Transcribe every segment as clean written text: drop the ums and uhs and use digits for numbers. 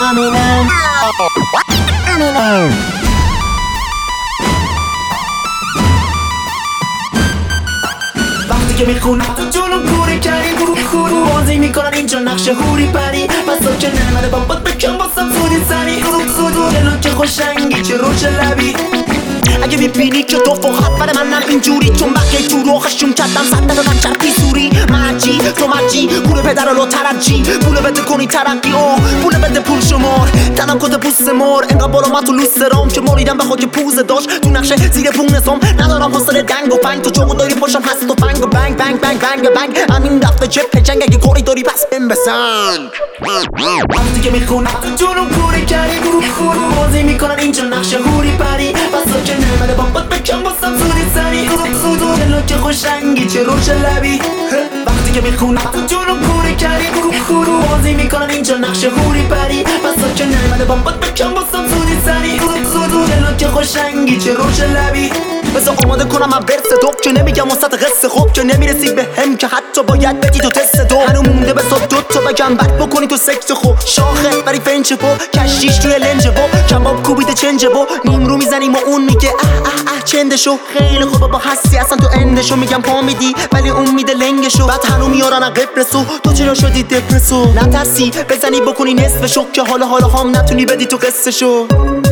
وقتی که میخونم تو جلوم کوری کردی بازی میکنن اینجا نقشه هوری پری بسا که نمده بابات بکن باسم سودی سری جلو که خوشنگی چه روش لبی اگه میبینی که تو فقط برای منن اینجوری چون بقیه تو روخشون کردن صد دفعه من چرپی سوری مرجی تو مرجی پول پدر رو ترجی پول بده کنی ترقی پول بده پول شمار تنم کده پوست مار انقدر بالا من تو لوست رام که ماریدم به خاک پوزه داشت تو نقشه زیر پونسام ندارم حوصله دنگ و پنگ تو جوگو داری پاشم هست و فنگ و بنگ بنگ بنگ بنگ بنگ همین دفعه جپ جنگ اگه کوری داری پس بهم بسنگ وقتی که میخونم تو جلوم کوری کردی بازی میکنن اینجا نقشه هوری پری بسا که نمده بابات بکن باسم سودی سری جلو که خوشنگی چه روش لبی وقتی که میخونم تو جلوم کوری کردی بازی میکنن اینجا نقشه هوری پری بسا که نمده بابات بکن باسم سودی سری جلو که خوشنگی چه روش لبی بذار آماده کنم من برس دوب که نمیگم وسط قصه خوب که نمیرسی به هم که حتی باید بدی تو تست دو هنو مونده به صد دوتا بگم بد بکنی تو سکت خوب شاخه بری فنچ بو کشیش توی لنج بو کباب کوبیده چنج بو نیم رو میزنیم و اون میگه اه چندشو خیلی خوبه با هستی اصلا تو اندشو میگم پا میدی ولی اون میده لنگشو بعد هنو میارن قبرسو تو چرا شدی دپرسو نترسی بزنی بکنی نصفشو که حالا هم نتونی بدی تو قصهشو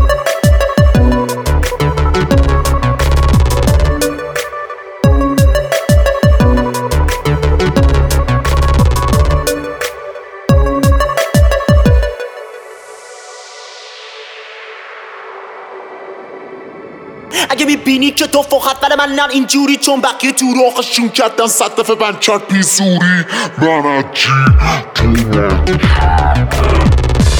اگه میبینی که تو فقط برای منن اینجوری چون بقیه تو راهشون کردن صد دفعه من چرپی سوری من چی تو